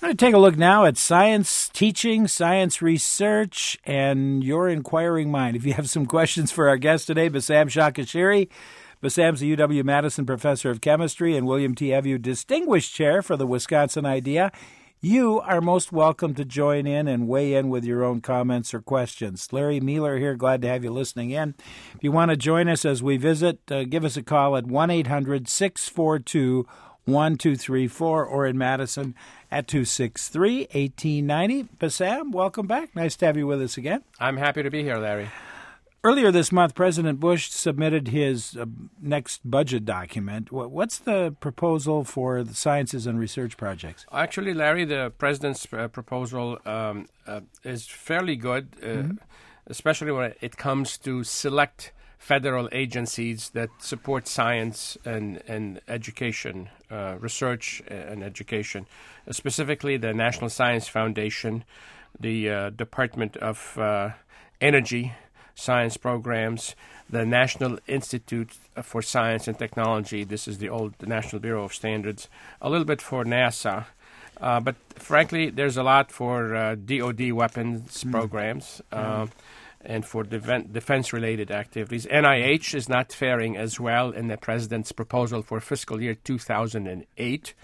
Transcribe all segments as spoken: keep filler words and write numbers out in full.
We're going to take a look now at science teaching, science research, and your inquiring mind. If you have some questions for our guest today, Bassam Shakashiri. Bassam's a U W-Madison Professor of Chemistry and William T. Evu Distinguished Chair for the Wisconsin Idea. You are most welcome to join in and weigh in with your own comments or questions. Larry Mueller here, glad to have you listening in. If you want to join us as we visit, uh, give us a call at one eight hundred six four two one two three four or in Madison at two six three, one eight nine zero. Bassam, welcome back. Nice to have you with us again. I'm happy to be here, Larry. Earlier this month, President Bush submitted his uh, next budget document. What's the proposal for the sciences and research projects? Actually, Larry, the president's uh, proposal um, uh, is fairly good, uh, mm-hmm. especially when it comes to select federal agencies that support science and, and education, uh, research and education, uh, specifically the National Science Foundation, the uh, Department of uh, Energy, Science Programs, the National Institute for Science and Technology. This is the old National Bureau of Standards. A little bit for NASA. Uh, but frankly, there's a lot for uh, D O D weapons mm. programs uh, mm. and for defen- defense-related activities. N I H is not faring as well in the president's proposal for fiscal year two thousand eight.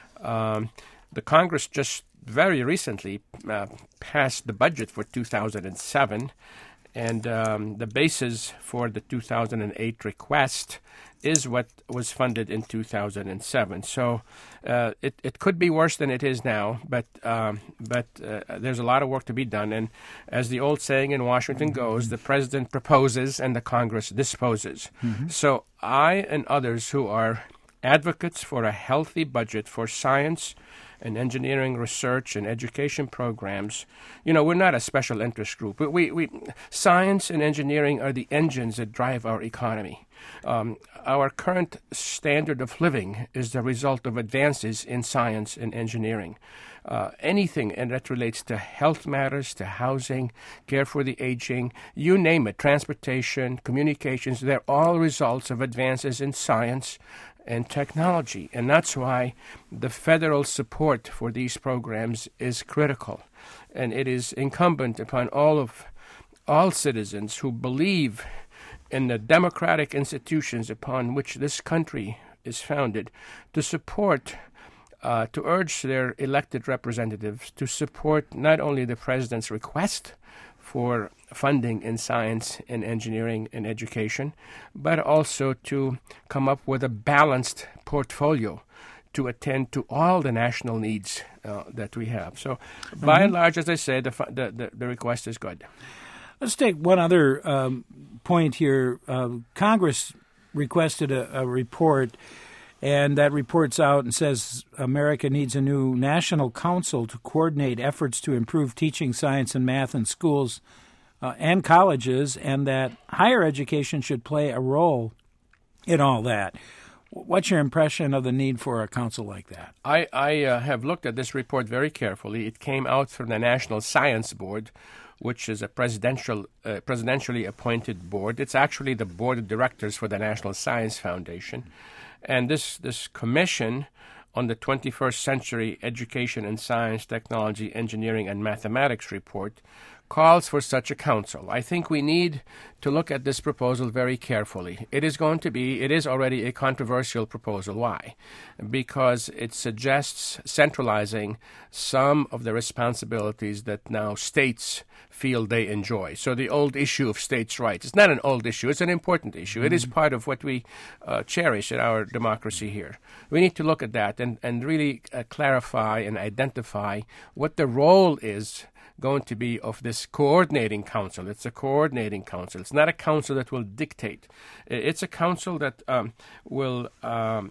Um, the Congress just very recently uh, passed the budget for two thousand seven. And um, the basis for the two thousand eight request is what was funded in two thousand seven. So uh, it, it could be worse than it is now, but um, but uh, there's a lot of work to be done. And as the old saying in Washington goes, the president proposes and the Congress disposes. Mm-hmm. So I and others who are advocates for a healthy budget for science and engineering research and education programs, you know, we're not a special interest group. We, we, science and engineering are the engines that drive our economy. Um, our current standard of living is the result of advances in science and engineering. Uh, anything and that relates to health matters, to housing, care for the aging, you name it, transportation, communications, they're all results of advances in science and technology. And that's why the federal support for these programs is critical. And it is incumbent upon all of all citizens who believe in the democratic institutions upon which this country is founded to support, uh, to urge their elected representatives to support not only the president's request for funding in science and engineering and education, but also to come up with a balanced portfolio to attend to all the national needs uh, that we have. So, mm-hmm. by and large, as I said, the, the, the, the request is good. Let's take one other um, point here. Uh, Congress requested a, a report, and that report's out and says America needs a new national council to coordinate efforts to improve teaching science and math in schools uh, and colleges, and that higher education should play a role in all that. What's your impression of the need for a council like that? I, I uh, have looked at this report very carefully. It came out from the National Science Board, which is a presidential, uh, presidentially appointed board. It's actually the board of directors for the National Science Foundation. And this, this commission on the twenty-first Century Education and Science, Technology, Engineering, and Mathematics report calls for such a council. I think we need to look at this proposal very carefully. It is going to be, it is already a controversial proposal. Why? Because it suggests centralizing some of the responsibilities that now states feel they enjoy. So the old issue of states' rights, it's not an old issue, it's an important issue. Mm-hmm. It is part of what we uh, cherish in our democracy here. We need to look at that and, and really uh, clarify and identify what the role is going to be of this coordinating council. It's a coordinating council. It's not a council that will dictate. It's a council that um, will um,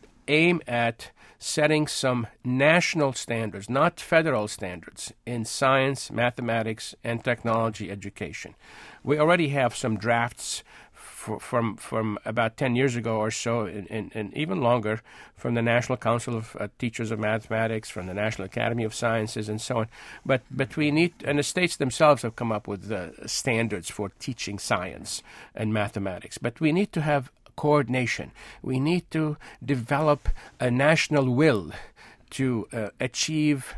aim at setting some national standards, not federal standards, in science, mathematics, and technology education. We already have some drafts for, from from about ten years ago or so, and, and, and even longer, from the National Council of uh, Teachers of Mathematics, from the National Academy of Sciences, and so on. But but we need, and the states themselves have come up with the standards for teaching science and mathematics. But we need to have coordination. We need to develop a national will to uh, achieve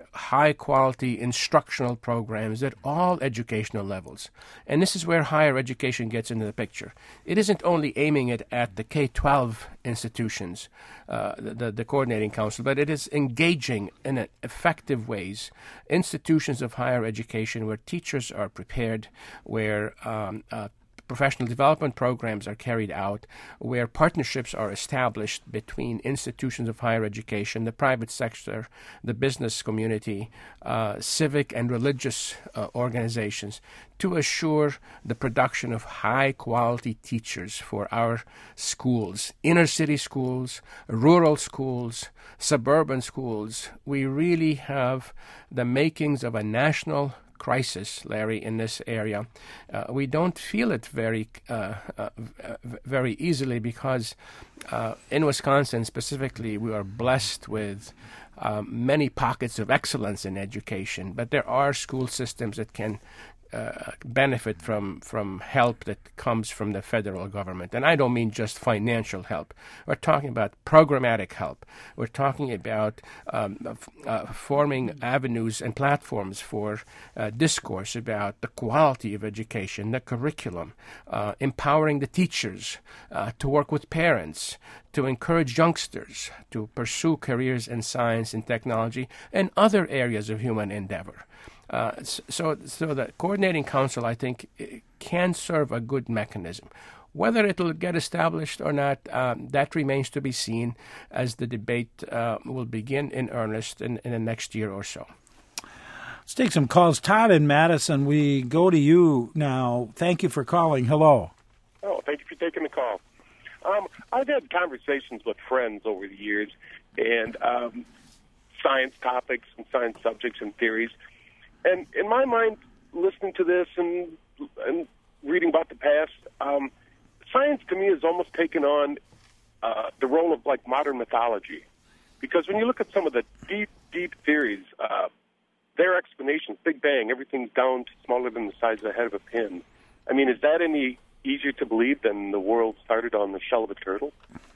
high-quality instructional programs at all educational levels. And this is where higher education gets into the picture. It isn't only aiming it at the K twelve institutions, uh, the, the coordinating council, but it is engaging in effective ways institutions of higher education where teachers are prepared, where um, uh, professional development programs are carried out, where partnerships are established between institutions of higher education, the private sector, the business community, uh, civic and religious uh, organizations, to assure the production of high-quality teachers for our schools, inner-city schools, rural schools, suburban schools. We really have the makings of a national crisis, Larry, in this area. Uh, we don't feel it very uh, uh, very easily because uh, in Wisconsin specifically, we are blessed with um, many pockets of excellence in education, but there are school systems that can Uh, benefit from, from help that comes from the federal government. And I don't mean just financial help. We're talking about programmatic help. We're talking about um, uh, forming avenues and platforms for uh, discourse about the quality of education, the curriculum, uh, empowering the teachers uh, to work with parents, to encourage youngsters to pursue careers in science and technology and other areas of human endeavor. Uh, so, so the coordinating council, I think, can serve a good mechanism. Whether it'll get established or not, um, that remains to be seen as the debate uh, will begin in earnest in, in the next year or so. Let's take some calls. Todd in Madison, we go to you now. Thank you for calling. Hello. Oh, thank you for taking the call. Um, I've had conversations with friends over the years, and um, science topics and science subjects and theories. And in my mind, listening to this and, and reading about the past, um, science to me has almost taken on uh, the role of like modern mythology. Because when you look at some of the deep, deep theories, uh, their explanations, Big Bang, everything's down to smaller than the size of the head of a pin. I mean, is that any easier to believe than the world started on the shell of a turtle?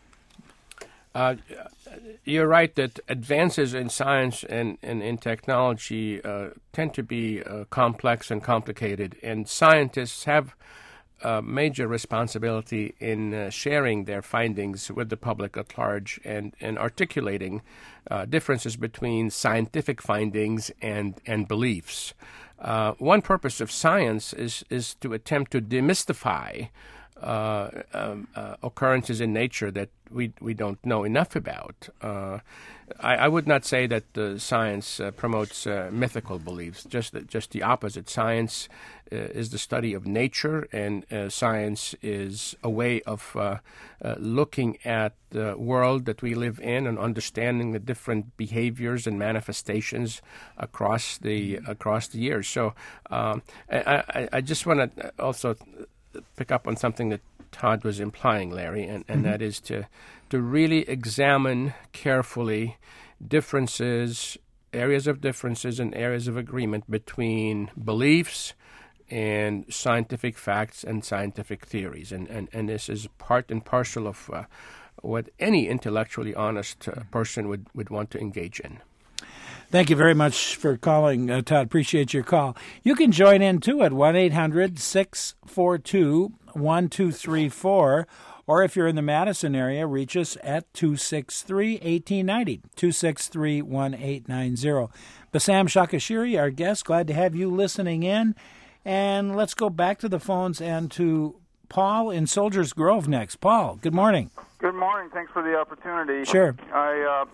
Uh, you're right that advances in science and, and in technology uh, tend to be uh, complex and complicated, and scientists have a major responsibility in uh, sharing their findings with the public at large and, and articulating uh, differences between scientific findings and, and beliefs. Uh, one purpose of science is, is to attempt to demystify Uh, um, uh, occurrences in nature that we we don't know enough about. Uh, I, I would not say that uh, science uh, promotes uh, mythical beliefs. Just the, just the opposite. Science uh, is the study of nature, and uh, science is a way of uh, uh, looking at the world that we live in and understanding the different behaviors and manifestations across the across the years. So um, I, I, I just want to also pick up on something that Todd was implying, Larry, and, and mm-hmm. that is to to really examine carefully differences, areas of differences and areas of agreement between beliefs and scientific facts and scientific theories. And, and, and this is part and parcel of uh, what any intellectually honest uh, person would, would want to engage in. Thank you very much for calling, uh, Todd. Appreciate your call. You can join in, too, at one eight hundred six four two one two three four. Or if you're in the Madison area, reach us at two six three, one eight nine zero, two six three, one eight nine zero. Bassam Shakashiri, our guest, glad to have you listening in. And let's go back to the phones and to Paul in Soldiers Grove next. Paul, good morning. Good morning. Thanks for the opportunity. Sure. I... Uh,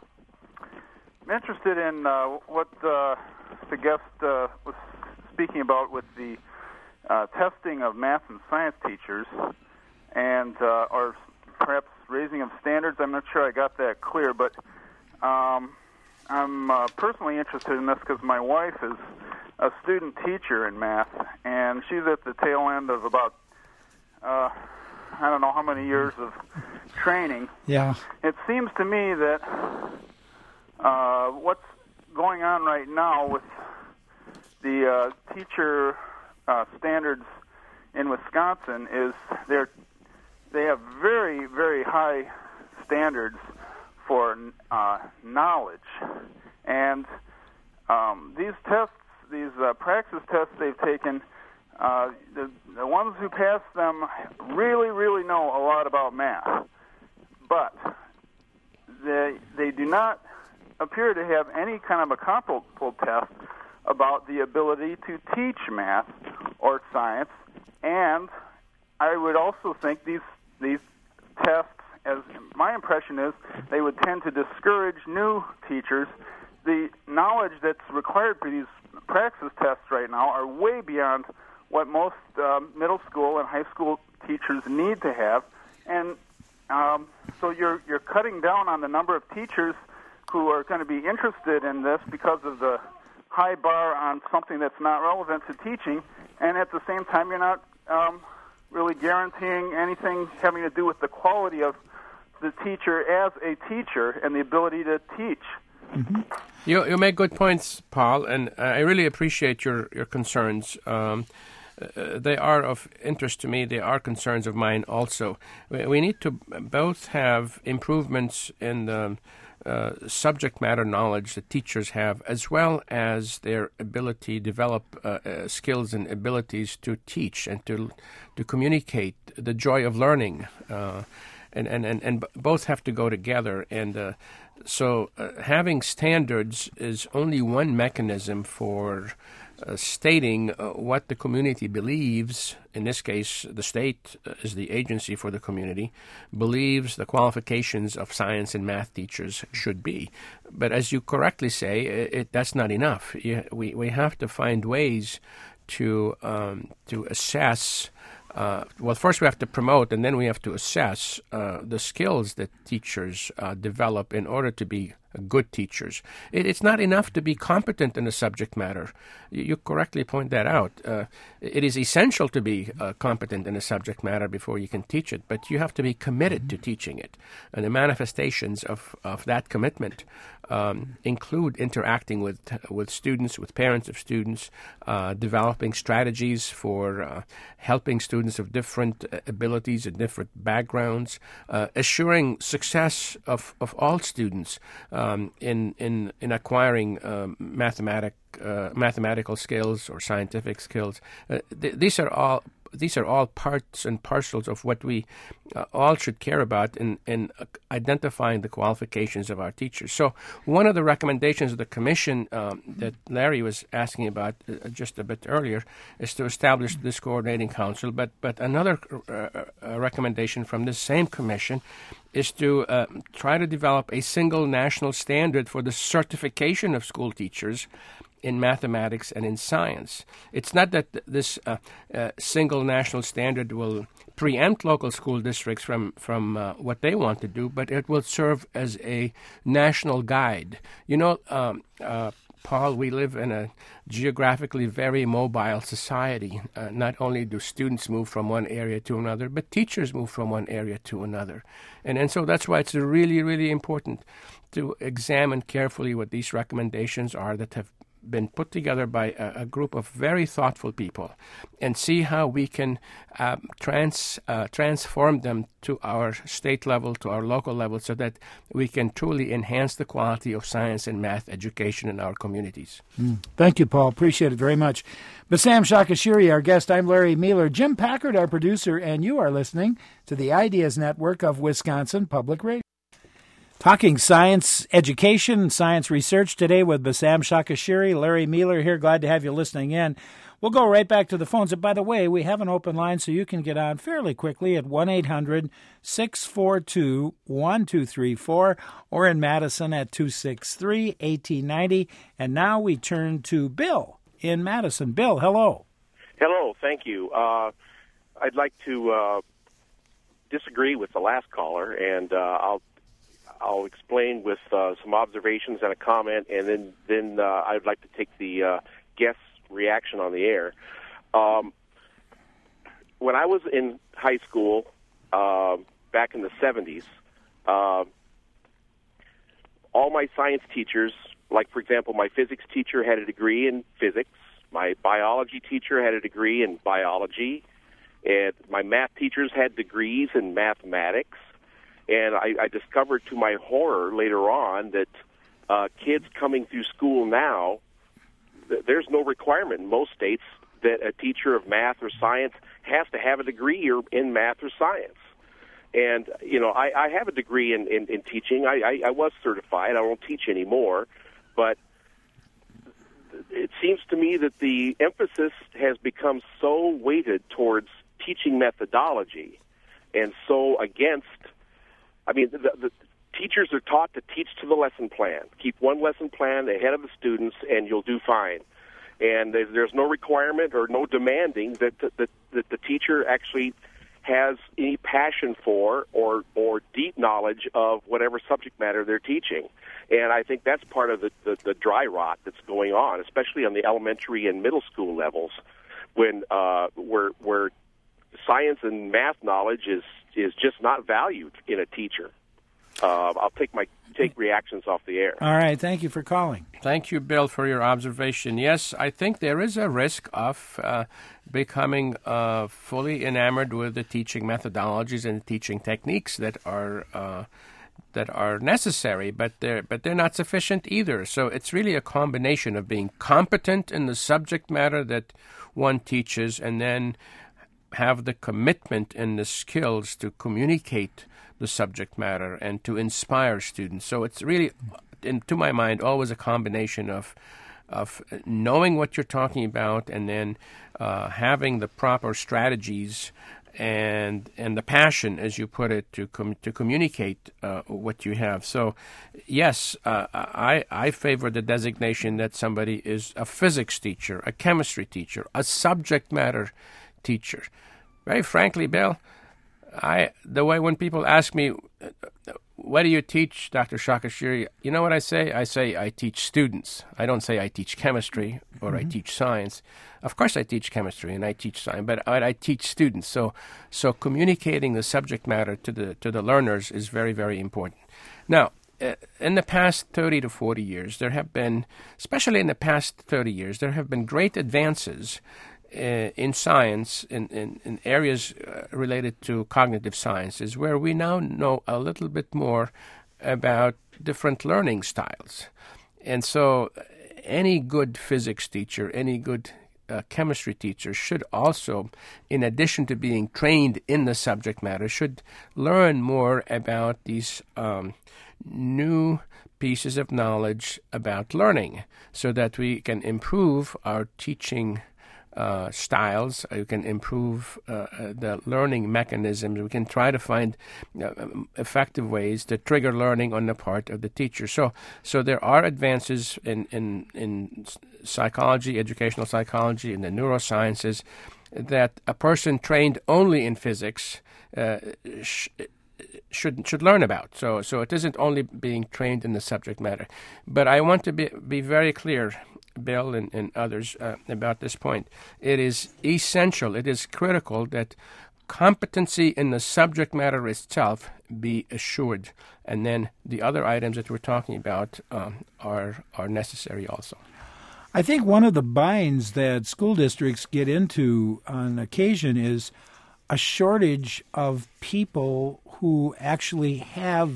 I'm interested in uh, what uh, the guest uh, was speaking about with the uh, testing of math and science teachers and uh, or perhaps raising of standards. I'm not sure I got that clear, but um, I'm uh, personally interested in this because my wife is a student teacher in math, and she's at the tail end of about, uh, I don't know how many years of training. Yeah. It seems to me that Uh, what's going on right now with the uh, teacher uh, standards in Wisconsin is they're they have very, very high standards for uh, knowledge, and um, these tests, these uh, praxis tests they've taken, uh, the, the ones who pass them really, really know a lot about math. But they, they do not appear to have any kind of a comparable test about the ability to teach math or science. And I would also think these these tests, as my impression is, they would tend to discourage new teachers. The knowledge that's required for these praxis tests right now are way beyond what most um, middle school and high school teachers need to have, and um, so you're you're cutting down on the number of teachers who are going to be interested in this because of the high bar on something that's not relevant to teaching, and at the same time you're not um, really guaranteeing anything having to do with the quality of the teacher as a teacher and the ability to teach. Mm-hmm. You you make good points, Paul, and I really appreciate your your concerns. Um, uh, they are of interest to me. They are concerns of mine also. We, we need to both have improvements in the uh, subject matter knowledge that teachers have, as well as their ability to develop uh, uh, skills and abilities to teach and to to communicate the joy of learning. Uh, and, and, and, and both have to go together. And uh, so uh, having standards is only one mechanism for uh, stating uh, what the community believes. In this case, the state uh, is the agency for the community, believes the qualifications of science and math teachers should be. But as you correctly say, it, it, that's not enough. You, we, we have to find ways to um, to assess. Uh, well, first we have to promote, and then we have to assess uh, the skills that teachers uh, develop in order to be good teachers. It, it's not enough to be competent in a subject matter. You, you correctly point that out. Uh, it is essential to be uh, competent in a subject matter before you can teach it, but you have to be committed to teaching it. And the manifestations of, of that commitment um, include interacting with with students, with parents of students, uh, developing strategies for uh, helping students of different uh, abilities and different backgrounds, uh, assuring success of, of all students um, in, in, in acquiring um, mathematic, uh, mathematical skills or scientific skills. Uh, th- these are all These are all parts and parcels of what we uh, all should care about in, in uh, identifying the qualifications of our teachers. So one of the recommendations of the commission um, that Larry was asking about uh, just a bit earlier is to establish this coordinating council. But, but another uh, uh, recommendation from this same commission is to uh, try to develop a single national standard for the certification of school teachers in mathematics and in science. It's not that th- this uh, uh, single national standard will preempt local school districts from, from uh, what they want to do, but it will serve as a national guide. You know, um, uh, Paul, we live in a geographically very mobile society. Uh, not only do students move from one area to another, but teachers move from one area to another. And, and so that's why it's really, really important to examine carefully what these recommendations are that have been put together by a, a group of very thoughtful people, and see how we can uh, trans uh, transform them to our state level, to our local level, so that we can truly enhance the quality of science and math education in our communities. Mm. Thank you, Paul. Appreciate it very much. Bassam Shakashiri, our guest. I'm Larry Mueller. Jim Packard, our producer, and you are listening to the Ideas Network of Wisconsin Public Radio. Talking science education, science research today with Bassam Shakashiri. Larry Mueller here. Glad to have you listening in. We'll go right back to the phones. And by the way, we have an open line so you can get on fairly quickly at one eight hundred six four two one two three four or in Madison at two six three one eight nine zero. And now we turn to Bill in Madison. Bill, hello. Hello, thank you. Uh, I'd like to uh, disagree with the last caller, and uh, I'll I'll explain with uh, some observations and a comment, and then then uh, I'd like to take the uh, guest's reaction on the air. Um, when I was in high school uh, back in the seventies, uh, all my science teachers, like, for example, my physics teacher had a degree in physics, my biology teacher had a degree in biology, and my math teachers had degrees in mathematics. And I, I discovered to my horror later on that uh, kids coming through school now th- there's no requirement in most states that a teacher of math or science has to have a degree or in math or science. And, you know, I, I have a degree in, in, in teaching. I, I, I was certified. I don't teach anymore. But it seems to me that the emphasis has become so weighted towards teaching methodology and so against, I mean, the, the teachers are taught to teach to the lesson plan. Keep one lesson plan ahead of the students and you'll do fine. And there's, there's no requirement or no demanding that the, that, that the teacher actually has any passion for or or deep knowledge of whatever subject matter they're teaching. And I think that's part of the, the, the dry rot that's going on, especially on the elementary and middle school levels, when uh, where where science and math knowledge is, is just not valued in a teacher. Uh, I'll take my take reactions off the air. All right. Thank you for calling. Thank you, Bill, for your observation. Yes, I think there is a risk of uh, becoming uh, fully enamored with the teaching methodologies and teaching techniques that are uh, that are necessary, but they're but they're not sufficient either. So it's really a combination of being competent in the subject matter that one teaches, and then have the commitment and the skills to communicate the subject matter and to inspire students. So it's really, in, to my mind, always a combination of of knowing what you're talking about and then uh, having the proper strategies and and the passion, as you put it, to com- to communicate uh, what you have. So, yes, uh, I I favor the designation that somebody is a physics teacher, a chemistry teacher, a subject matter teacher. Very frankly, Bill, I the way when people ask me, what do you teach, Doctor Shakashiri? You know what I say? I say I teach students. I don't say I teach chemistry or mm-hmm. I teach science. Of course I teach chemistry and I teach science, but I, I teach students. So so communicating the subject matter to the to the learners is very, very important. Now, in the past thirty to forty years, there have been, especially in the past thirty years, there have been great advances Uh, in science, in, in, in areas uh, related to cognitive sciences, where we now know a little bit more about different learning styles. And so any good physics teacher, any good uh, chemistry teacher should also, in addition to being trained in the subject matter, should learn more about these um, new pieces of knowledge about learning so that we can improve our teaching Uh, styles. You can improve uh, the learning mechanisms. We can try to find uh, effective ways to trigger learning on the part of the teacher. So, so there are advances in, in, in psychology, educational psychology, in the neurosciences, that a person trained only in physics uh, sh- should should learn about. So, so it isn't only being trained in the subject matter. But I want to be be very clear, Bill and, and others, uh, about this point. It is essential, it is critical that competency in the subject matter itself be assured, and then the other items that we're talking about um, are are necessary also. I think one of the binds that school districts get into on occasion is a shortage of people who actually have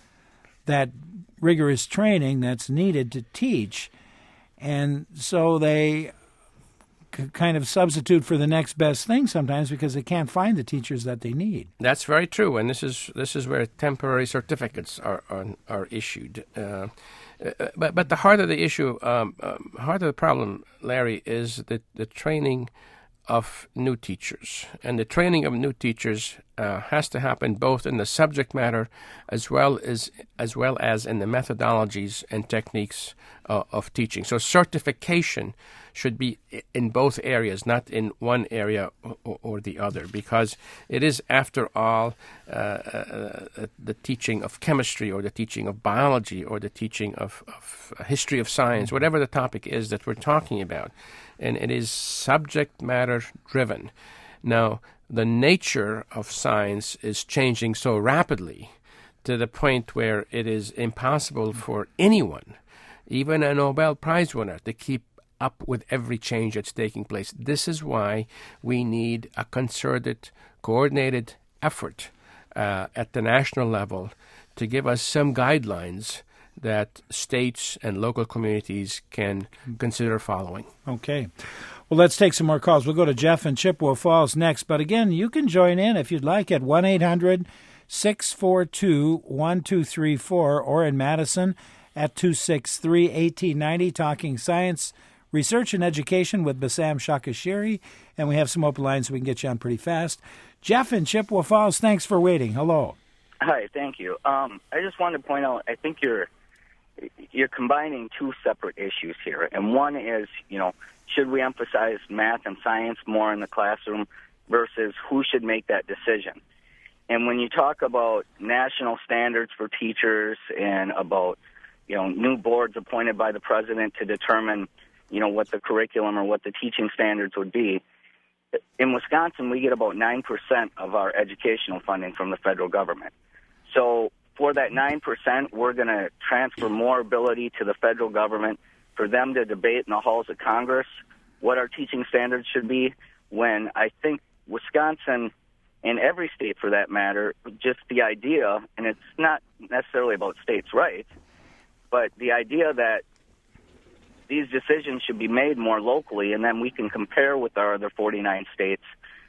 that rigorous training that's needed to teach. And so they c- kind of substitute for the next best thing sometimes because they can't find the teachers that they need. That's very true, and this is this is where temporary certificates are are, are issued. Uh, but but the heart of the issue, um, um, heart of the problem, Larry, is the the training of new teachers, and the training of new teachers uh, has to happen both in the subject matter as well as as well as in the methodologies and techniques uh, of teaching. So certification should be in both areas, not in one area or, or the other, because it is, after all, uh, uh, the teaching of chemistry or the teaching of biology or the teaching of, of history of science, whatever the topic is that we're talking about. And it is subject matter driven. Now, the nature of science is changing so rapidly to the point where it is impossible for anyone, even a Nobel Prize winner, to keep up with every change that's taking place. This is why we need a concerted, coordinated effort uh, at the national level to give us some guidelines that states and local communities can consider following. Okay. Well, let's take some more calls. We'll go to Jeff in Chippewa Falls next. But again, you can join in if you'd like at one eight hundred six four two one two three four or in Madison at two six three one eight nine zero, talking science, research, and education with Bassam Shakashiri. And we have some open lines so we can get you on pretty fast. Jeff in Chippewa Falls, thanks for waiting. Hello. Hi, thank you. Um, I just wanted to point out, I think you're you're combining two separate issues here. And one is, you know, should we emphasize math and science more in the classroom versus who should make that decision? And when you talk about national standards for teachers and about, you know, new boards appointed by the president to determine, you know, what the curriculum or what the teaching standards would be, in Wisconsin, we get about nine percent of our educational funding from the federal government. So for that nine percent, we're going to transfer more ability to the federal government for them to debate in the halls of Congress what our teaching standards should be, when I think Wisconsin, and every state for that matter, just the idea, and it's not necessarily about states' rights, but the idea that these decisions should be made more locally, and then we can compare with our other forty-nine states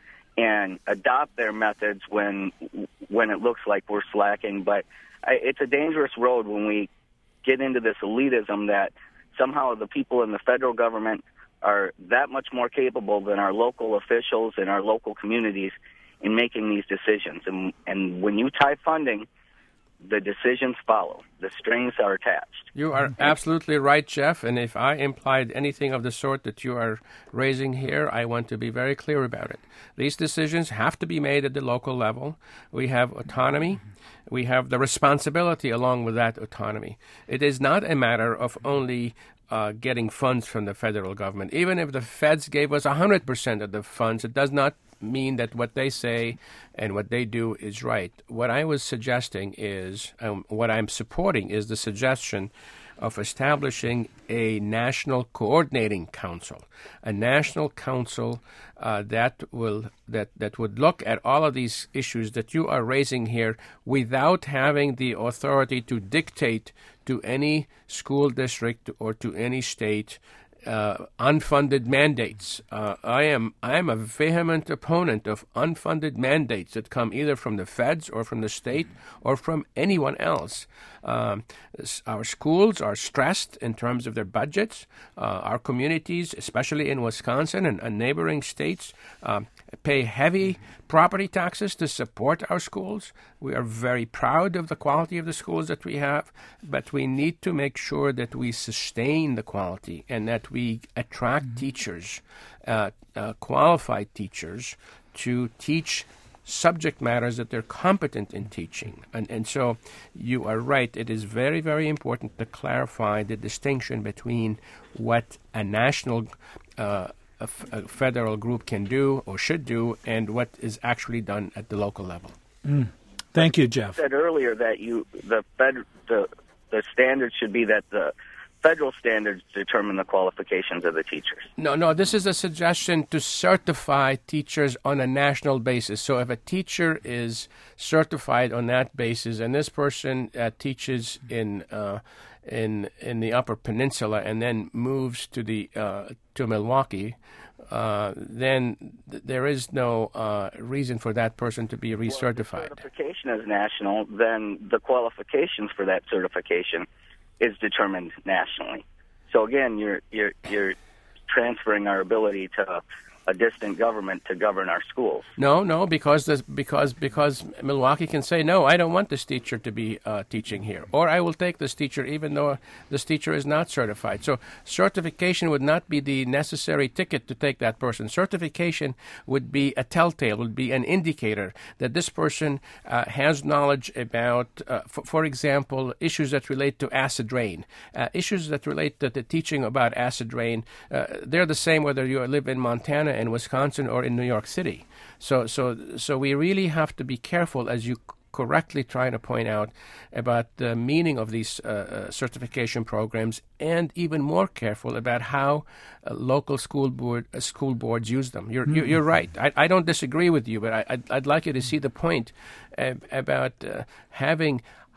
and adopt their methods when when it looks like we're slacking. But I, it's a dangerous road when we get into this elitism that somehow the people in the federal government are that much more capable than our local officials and our local communities in making these decisions. And, and when you tie funding, the decisions follow. The strings are attached. You are absolutely right, Jeff. And if I implied anything of the sort that you are raising here, I want to be very clear about it. These decisions have to be made at the local level. We have autonomy. We have the responsibility along with that autonomy. It is not a matter of only uh, getting funds from the federal government. Even if the feds gave us one hundred percent of the funds, it does not mean that what they say and what they do is right. What I was suggesting is, um, what I'm supporting is the suggestion of establishing a national coordinating council, a national council uh, that will that that would look at all of these issues that you are raising here without having the authority to dictate to any school district or to any state Uh, unfunded mandates. Uh, I am I am a vehement opponent of unfunded mandates that come either from the feds or from the state or from anyone else. Um, our schools are stressed in terms of their budgets. Uh, our communities, especially in Wisconsin and, and neighboring states, um, pay heavy property taxes to support our schools. We are very proud of the quality of the schools that we have, but we need to make sure that we sustain the quality and that we attract mm-hmm. teachers, uh, uh, qualified teachers, to teach subject matters that they're competent in teaching. And, and so you are right. It is very, very important to clarify the distinction between what a national uh, a, f- a federal group can do or should do and what is actually done at the local level. Mm. Thank you, Jeff. You said earlier that you the fed the the standard should be that the federal standards determine the qualifications of the teachers. No, no, this is a suggestion to certify teachers on a national basis. So if a teacher is certified on that basis, and this person uh, teaches in uh, in in the Upper Peninsula and then moves to the uh, to Milwaukee, uh, then th- there is no uh, reason for that person to be recertified. Well, if the certification is national, then the qualifications for that certification is determined nationally. So again, you're you're you're transferring our ability to a distant government to govern our schools. No, no, because this, because because Milwaukee can say, no, I don't want this teacher to be uh, teaching here, or I will take this teacher even though this teacher is not certified. So certification would not be the necessary ticket to take that person. Certification would be a telltale, would be an indicator that this person uh, has knowledge about, uh, f- for example, issues that relate to acid rain, uh, issues that relate to the teaching about acid rain. Uh, they're the same whether you live in Montana, in Wisconsin, or in New York City. So so so we really have to be careful, as you correctly trying to point out, about the meaning of these uh, uh, certification programs, and even more careful about how uh, local school board uh, school boards use them. You're mm-hmm. you're right. I, I don't disagree with you, but I, I'd, I'd like you to see the point uh, about uh, having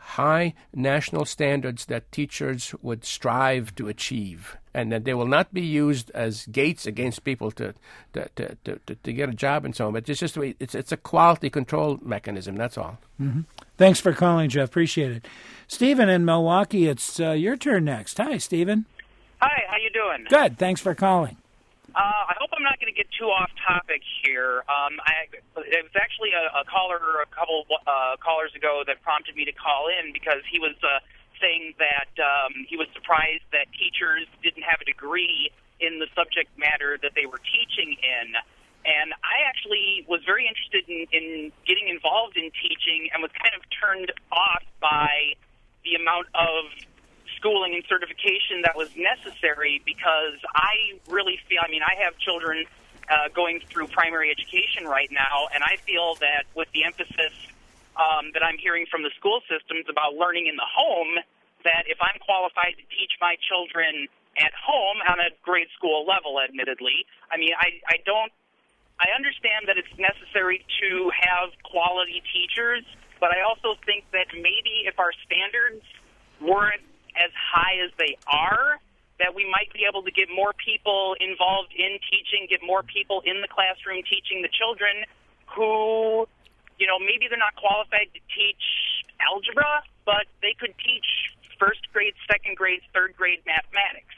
high national standards that teachers would strive to achieve, and that they will not be used as gates against people to to, to, to, to, to get a job and so on. But it's just it's it's a quality control mechanism. That's all. Mm-hmm. Thanks for calling, Jeff. Appreciate it. Stephen in Milwaukee, it's uh, your turn next. Hi, Stephen. Hi, how you doing? Good. Thanks for calling. Uh, I hope I'm not going to get too off topic here. Um, I, it was actually a, a caller a couple uh, callers ago that prompted me to call in because he was uh, saying that um, he was surprised that teachers didn't have a degree in the subject matter that they were teaching in. And I actually was very interested in, in getting involved in teaching and was kind of turned off by the amount of schooling and certification that was necessary because I really feel, I mean, I have children uh, going through primary education right now, and I feel that with the emphasis um, that I'm hearing from the school systems about learning in the home, that if I'm qualified to teach my children at home on a grade school level, admittedly, I mean, I, I don't, I understand that it's necessary to have quality teachers, but I also think that maybe if our standards weren't as high as they are, that we might be able to get more people involved in teaching, get more people in the classroom teaching the children who, you know, maybe they're not qualified to teach algebra, but they could teach first grade, second grade, third grade mathematics.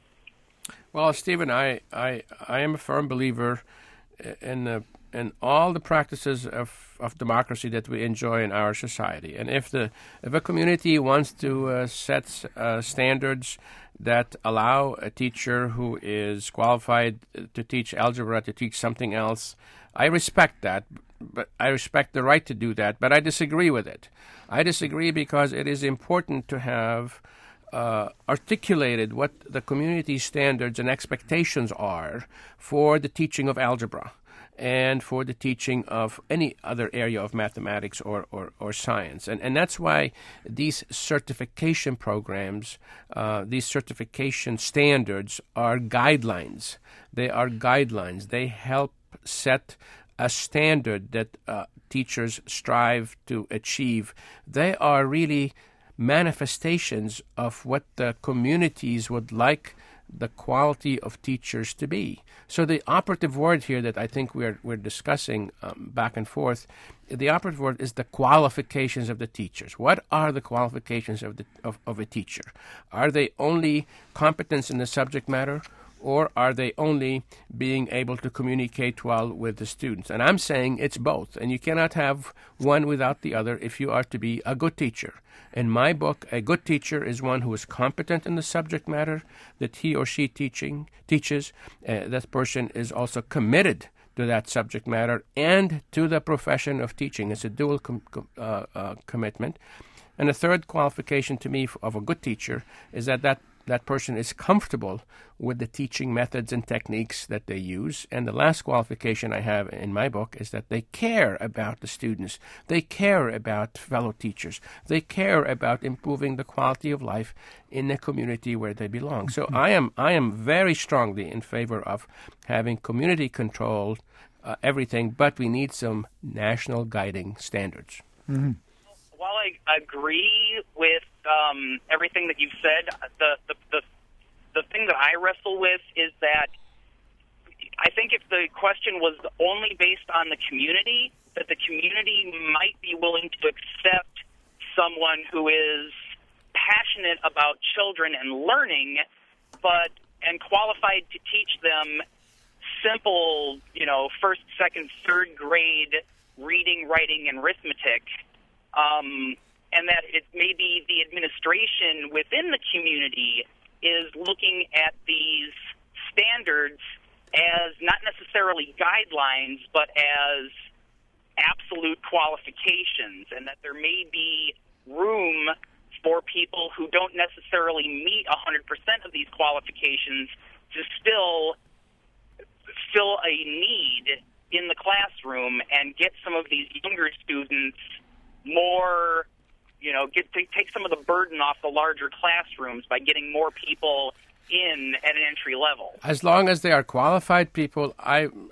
Well, Stephen, I, I, I am a firm believer in the and all the practices of, of democracy that we enjoy in our society. And if the if a community wants to uh, set uh, standards that allow a teacher who is qualified to teach algebra to teach something else, I respect that. But I respect the right to do that. But I disagree with it. I disagree because it is important to have uh, articulated what the community standards and expectations are for the teaching of algebra and for the teaching of any other area of mathematics or, or, or science. And and that's why these certification programs, uh, these certification standards are guidelines. They are guidelines. They help set a standard that uh, teachers strive to achieve. They are really manifestations of what the communities would like the quality of teachers to be. So the operative word here that I think we're we're discussing um, back and forth, the operative word is the qualifications of the teachers. What are the qualifications of the of, of a teacher? Are they only competence in the subject matter, or are they only being able to communicate well with the students? And I'm saying it's both, and you cannot have one without the other if you are to be a good teacher. In my book, a good teacher is one who is competent in the subject matter that he or she teaching teaches. Uh, that person is also committed to that subject matter and to the profession of teaching. It's a dual com- com- uh, uh, commitment. And the third qualification to me of a good teacher is that that that person is comfortable with the teaching methods and techniques that they use. And the last qualification I have in my book is that they care about the students. They care about fellow teachers. They care about improving the quality of life in the community where they belong. So I am I am very strongly in favor of having community control uh, everything, but we need some national guiding standards. Mm-hmm. While I agree with um, everything that you've said, the, the the the thing that I wrestle with is that I think if the question was only based on the community, that the community might be willing to accept someone who is passionate about children and learning, but and qualified to teach them simple, you know, first, second, third grade reading, writing, and arithmetic. Um, and that it may be the administration within the community is looking at these standards as not necessarily guidelines, but as absolute qualifications, and that there may be room for people who don't necessarily meet one hundred percent of these qualifications to still fill a need in the classroom and get some of these younger students more, you know, get to take some of the burden off the larger classrooms by getting more people in at an entry level. As long as they are qualified people, I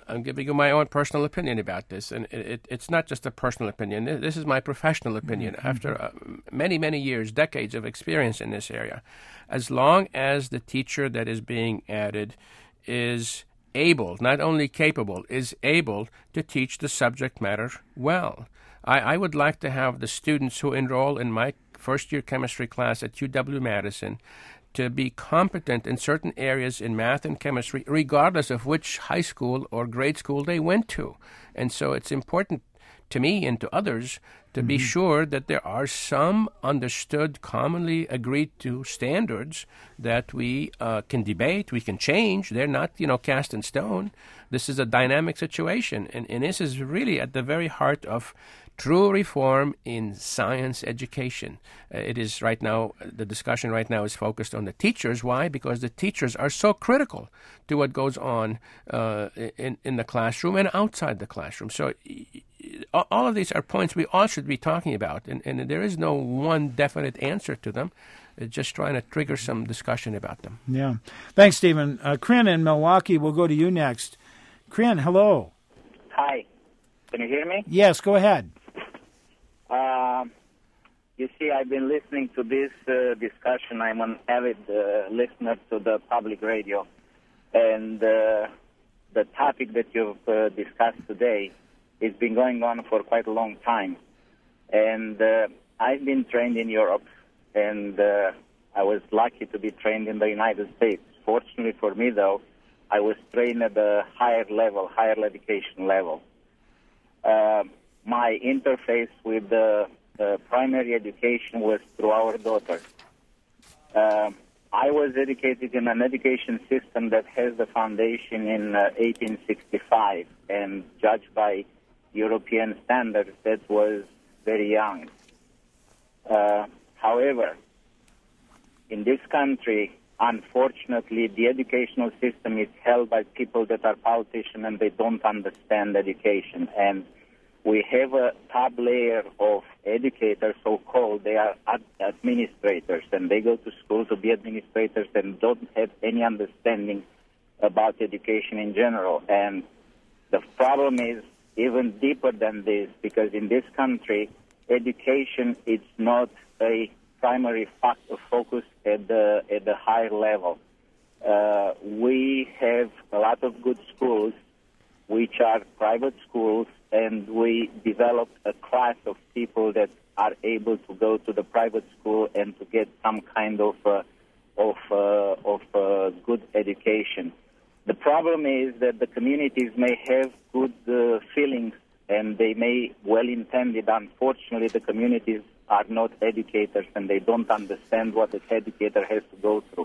I'm giving you my own personal opinion about this, and it, it, it's not just a personal opinion. This is my professional opinion. Mm-hmm. After uh, many, many years, decades of experience in this area, as long as the teacher that is being added is able, not only capable, is able to teach the subject matter well. I, I would like to have the students who enroll in my first-year chemistry class at U W-Madison to be competent in certain areas in math and chemistry, regardless of which high school or grade school they went to. And so it's important to me and to others to mm-hmm. be sure that there are some understood, commonly agreed to standards that we uh, can debate, we can change. They're not, you know, cast in stone. This is a dynamic situation, and, and this is really at the very heart of true reform in science education. Uh, it is right now, the discussion right now is focused on the teachers. Why? Because the teachers are so critical to what goes on uh, in, in the classroom and outside the classroom. So all of these are points we all should be talking about, and, and there is no one definite answer to them. It's just trying to trigger some discussion about them. Yeah. Thanks, Stephen. Uh, Corinne in Milwaukee, we'll go to you next. Corinne, hello. Hi. Can you hear me? Yes, go ahead. Uh, you see, I've been listening to this uh, discussion. I'm an avid uh, listener to the public radio. And uh, the topic that you've uh, discussed today has been going on for quite a long time. And uh, I've been trained in Europe, and uh, I was lucky to be trained in the United States. Fortunately for me, though, I was trained at a higher level, higher education level. Uh, my interface with the uh, primary education was through our daughter. Uh, I was educated in an education system that has the foundation in uh, eighteen sixty-five, and judged by European standards, that was very young. Uh, however, in this country, unfortunately, the educational system is held by people that are politicians and they don't understand education. And we have a top layer of educators, so-called. They are ad- administrators, and they go to school to be administrators and don't have any understanding about education in general. And the problem is even deeper than this, because in this country, education is not a primary factor focus at the at the higher level. Uh, we have a lot of good schools, which are private schools, and we developed a class of people that are able to go to the private school and to get some kind of uh, of uh, of uh, good education. The problem is that the communities may have good uh, feelings and they may well intended. Unfortunately, the communities are not educators and they don't understand what an educator has to go through.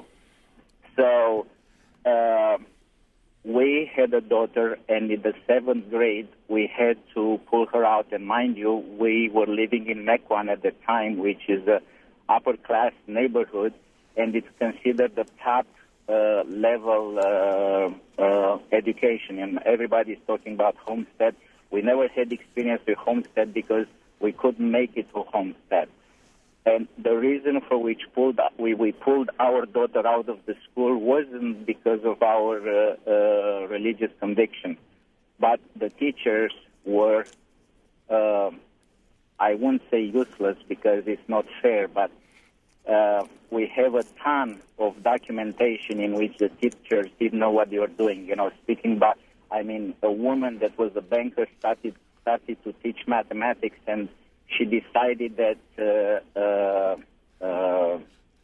So uh, we had a daughter, and in the seventh grade, we had to pull her out. And mind you, we were living in Mequon at the time, which is a upper-class neighborhood, and it's considered the top uh, level uh, uh, education. And everybody's talking about Homestead. We never had experience with Homestead because we couldn't make it to Homestead. And the reason for which pulled we, we pulled our daughter out of the school wasn't because of our uh, uh, religious conviction, but the teachers were, uh, I won't say useless because it's not fair, but uh, we have a ton of documentation in which the teachers didn't know what they were doing. You know, speaking about, I mean, a woman that was a banker started started to teach mathematics, and she decided that uh, uh, uh,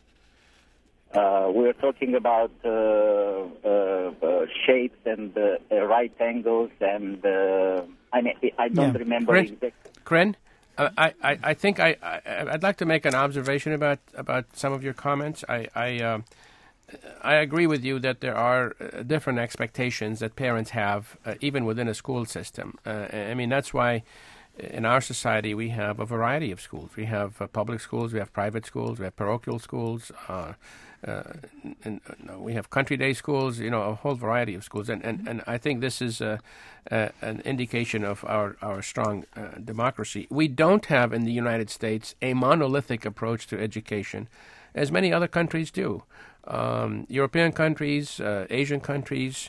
uh, we were talking about uh, uh, uh, shapes and uh, uh, right angles, and uh, I mean, I don't yeah. remember Corinne, exactly. Corinne, uh, I, I, I think I, I I'd like to make an observation about about some of your comments. I I, uh, I agree with you that there are uh, different expectations that parents have, uh, even within a school system. Uh, I mean, that's why in our society we have a variety of schools. We have uh, public schools, we have private schools, we have parochial schools, uh, uh, and uh, we have country day schools, you know, a whole variety of schools. And, and, and I think this is uh, uh, an indication of our, our strong uh, democracy. We don't have in the United States a monolithic approach to education, as many other countries do. Um, European countries, uh, Asian countries,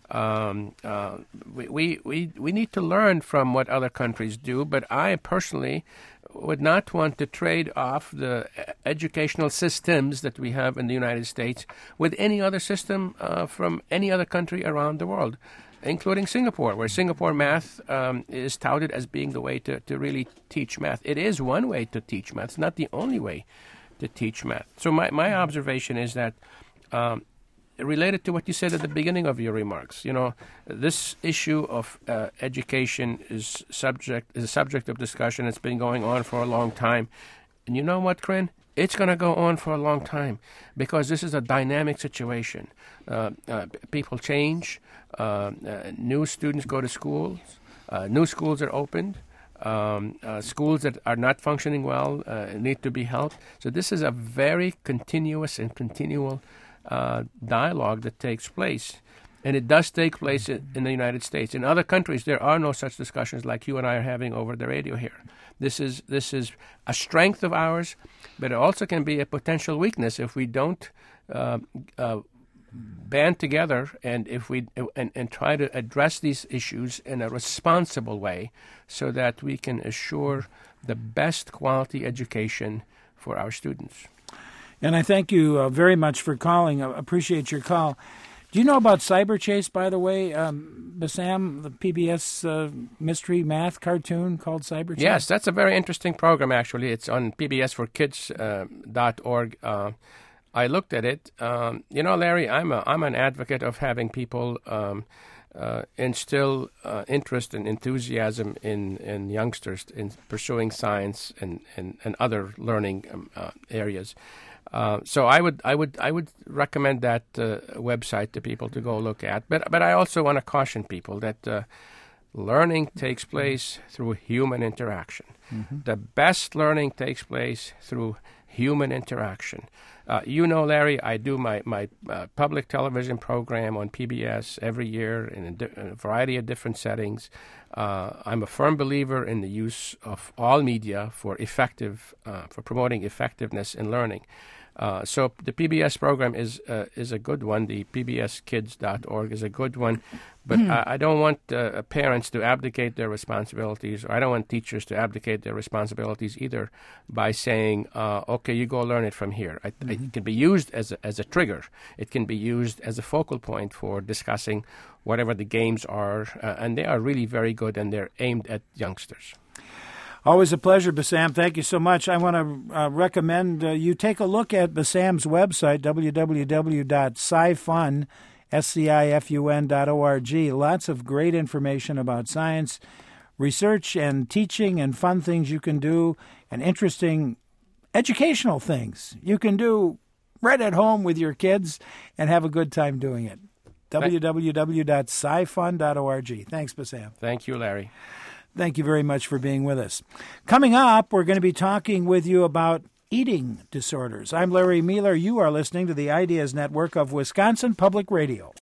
Um, uh, we, we, we, we need to learn from what other countries do, but I personally would not want to trade off the educational systems that we have in the United States with any other system uh, from any other country around the world, including Singapore, where Singapore math um, is touted as being the way to, to really teach math. It is one way to teach math. It's not the only way to teach math. So my, my observation is that um, related to what you said at the beginning of your remarks, you know, this issue of uh, education is subject is a subject of discussion. It's been going on for a long time. And you know what, Corinne? It's going to go on for a long time because this is a dynamic situation. Uh, uh, people change. Uh, uh, new students go to schools. Uh, new schools are opened. Um, uh, schools that are not functioning well uh, need to be helped. So this is a very continuous and continual uh, dialogue that takes place. And it does take place in, in the United States. In other countries, there are no such discussions like you and I are having over the radio here. This is this is a strength of ours, but it also can be a potential weakness if we don't uh, uh, band together and if we and, and try to address these issues in a responsible way, so that we can assure the best quality education for our students. And I thank you uh, very much for calling. I appreciate your call. Do you know about Cyber Chase, by the way, um, Bassam, the P B S uh, mystery math cartoon called Cyber Chase? Yes, that's a very interesting program, actually. It's on P B S for kids dot org. Uh, I looked at it. Um, you know, Larry, I'm a, I'm an advocate of having people um, uh, instill uh, interest and enthusiasm in, in youngsters in pursuing science and, and, and other learning um, uh, areas. Uh, so I would I would I would recommend that uh, website to people to go look at. But but I also want to caution people that uh, learning takes place through human interaction. Mm-hmm. The best learning takes place through human interaction. Uh, you know, Larry, I do my my uh, public television program on P B S every year in a, di- in a variety of different settings. Uh, I'm a firm believer in the use of all media for effective uh, for promoting effectiveness in learning. Uh, so the P B S program is uh, is a good one. The P B S kids dot org is a good one. But mm. I, I don't want uh, parents to abdicate their responsibilities, or I don't want teachers to abdicate their responsibilities either by saying, uh, okay, you go learn it from here. I, mm-hmm. It can be used as a, as a trigger. It can be used as a focal point for discussing whatever the games are. Uh, and they are really very good, and they're aimed at youngsters. Always a pleasure, Bassam. Thank you so much. I want to uh, recommend uh, you take a look at Bassam's website, w w w dot scifun, S C I F U N dot org. Lots of great information about science, research, and teaching, and fun things you can do, and interesting educational things you can do right at home with your kids and have a good time doing it. w w w dot scifun dot org. Thanks, Bassam. Thank you, Larry. Thank you very much for being with us. Coming up, we're going to be talking with you about eating disorders. I'm Larry Mueller. You are listening to the Ideas Network of Wisconsin Public Radio.